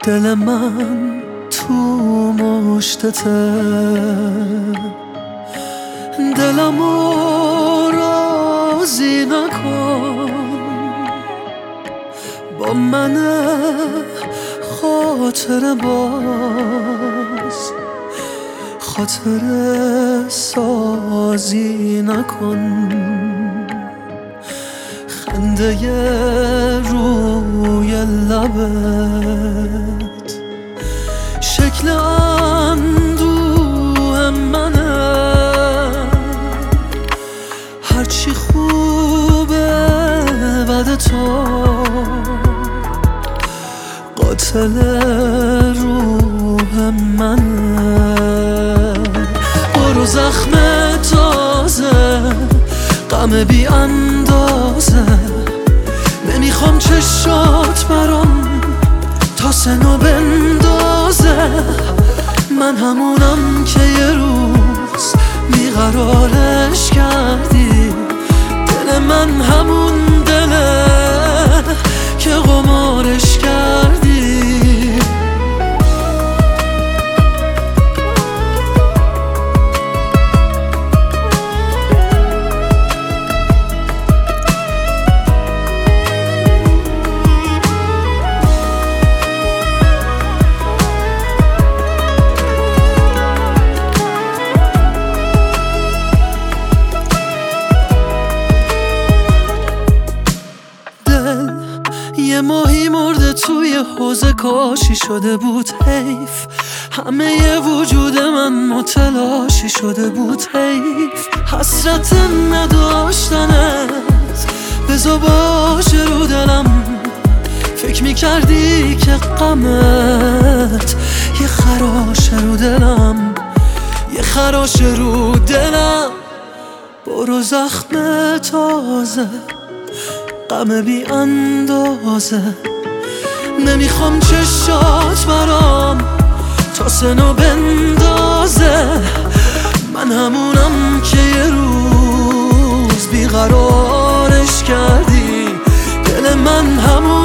دل من تو مشتته، دلمو راضی نکن با من خاطر باز، خاطر سازی نکن. خنده روی لبت شکل اندوه منه، هرچی خوبه بعد تو قاتل روح منه. برو زخم تازه، غم بی اندازه، نمیخوام چشات برام تا سنو بندازه. من همونم که یه روز بیقرارش کردی، دل من همون دله که قمارش کردی. یه ماهی مرده توی حوض کاشی شده بود حیف، همه یه وجود من متلاشی شده بود حیف. حسرت نداشتنت بذار باشه رو دلم، فکر میکردی که غمت یه خراشه رو دلم، یه خراشه رو دلم. برو زخم تازه، غم بی اندازه، نمیخوام چشات برام تا سنو بندازه. من همونم که یه روز بیقرارش کردی، دل من همون